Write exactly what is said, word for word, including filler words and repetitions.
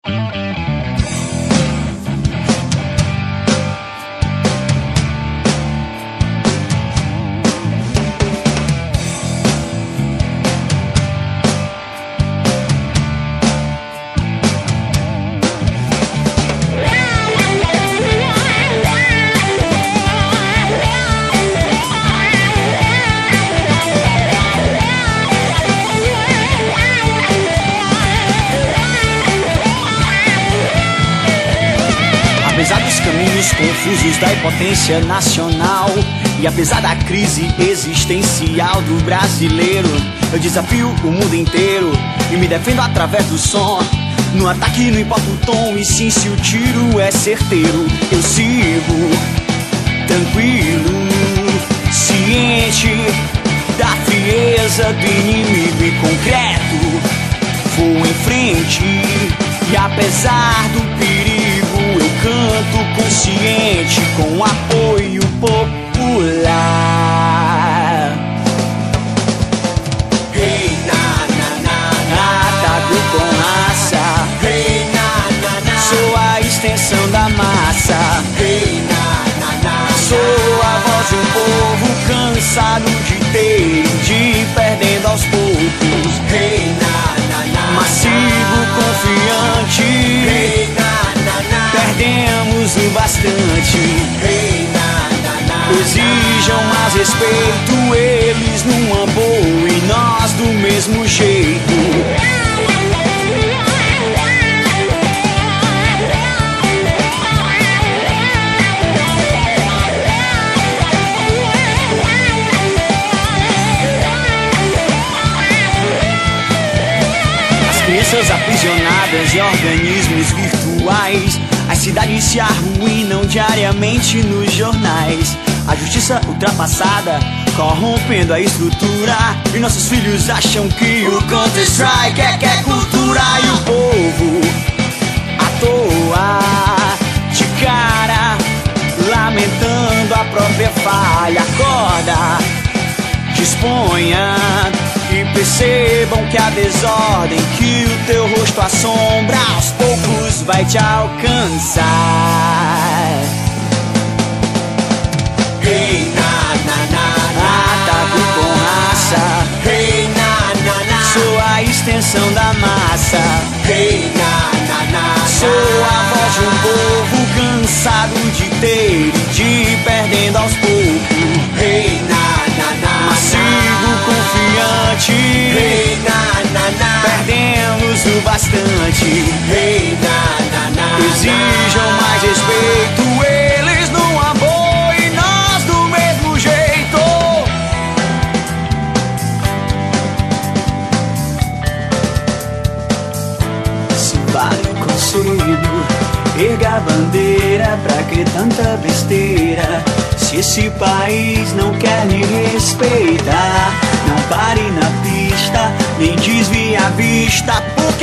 Apesar dos caminhos confusos da impotência nacional e apesar da crise existencial do brasileiro, eu desafio o mundo inteiro e me defendo através do som. No ataque não importa o tom, e sim se o tiro é certeiro. Eu sigo tranquilo, ciente da frieza do inimigo e concreto. Vou em frente e apesar do perigo eu canto consciente com apoio popular. Hey, na, na, na, na. Ataco com raça. Hey, na, na, na. Sou a extensão da massa. Hey, na, na, na. Sou a voz de um povo cansado de ter e de ir perdendo aos poucos. Hey, na, na, na. Mas sigo confiante. Hey, na, na, na. Perdemos o bastante. Hey, na, na, na. Exijam mais respeito, eles numa boa e nós do mesmo jeito. Crianças aprisionadas em organismos virtuais. As cidades se arruinam diariamente nos jornais. A justiça ultrapassada, corrompendo a estrutura. E nossos filhos acham que o Counter-Strike é que é cultura. E o povo, à toa, de cara, lamentando a própria falha. Acorda, disponha e percebam que a desordem que o teu rosto assombra aos poucos vai te alcançar. Hey, na, na, na, na. Ataco com raça. Hey, na, na, na. Sou a extensão da massa. Hey, na, na, na. Sou a voz de um povo cansado de ter e de ir perdendo aos poucos. Hey, na, na, na. Mas sigo confiante. Hey, na, na, na. Perdemos o bastante. Hey, na, na, na. Exijam mais respeito, eles num amor e nós do mesmo jeito. Se vale o conselho, erga a bandeira, pra que tanta besteira? Se esse país não quer lhe respeitar, não pare na pista, nem desvie a vista.